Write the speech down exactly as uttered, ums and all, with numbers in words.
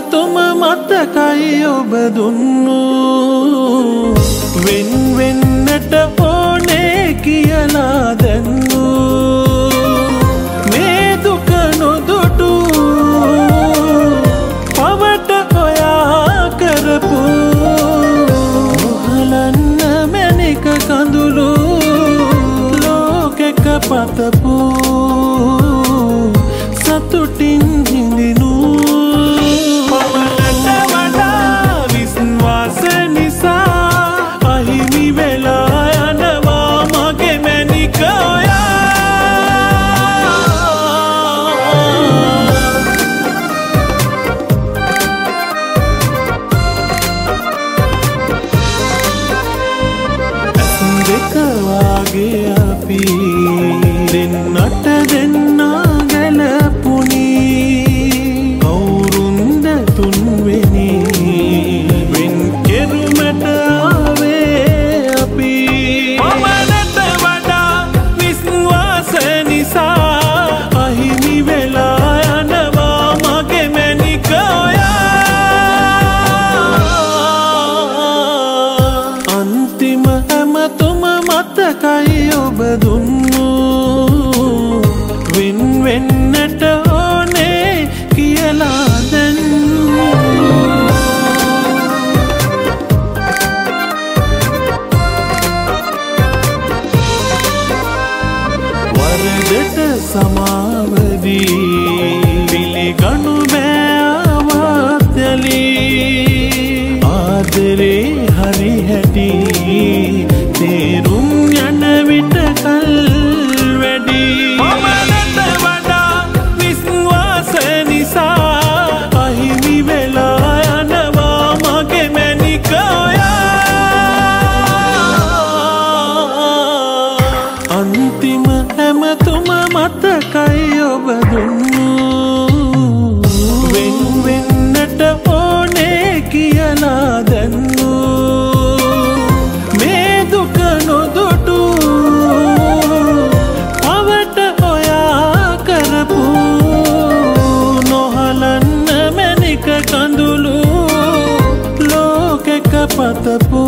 හැමතුම මතකයි ඔබ දුන්නු වෙන් වෙන්නට ඕනේ කියලා දැන්නු මේ දුක නොදුටු පවට ඔයා කරපු නොහලන්න මැණික කඳුළු ලෝකෙක පතපු සතුටින් හිඳිනු පවනට වඩා විශ්වාස නිසා අහිමි වෙලා යනවා මගේ මැණික ඔයා ඇස් දෙක වාගේ අපි දෙන්නට දෙන්නා ගැලපුණි කවුරුන්ද තුන්වෙනි වෙන් කෙරුමට ආවේ අපි පමණට වඩා විශ්වාස නිසා අහිමි වෙලා යනවා මගේ මැණික ඔයා අන්තිම හැමතුම මතකයි ඔබ දුන්නු වෙන් වෙන්නට ඕනේ කියලා දැන්නු වරදට සමාවදී පිළිගනු බෑ ආවත්යලී ආදරේ හරි හැටි තේරුම් යන විට කල් වැඩි පමණට වඩා විශ්වාස නිසා අහිමි වෙලා යනවා මගේ මැණික ඔයා අන්තිම හැමතුම මතකයි ඔබ දුන්නු වෙන් වෙන්නට ඕනේ කියලා දැන්නු මේ දුක නොදුටු පවට ඔයා කරපු නොහලන්න මැණික කඳුළු ලෝකෙක පතපු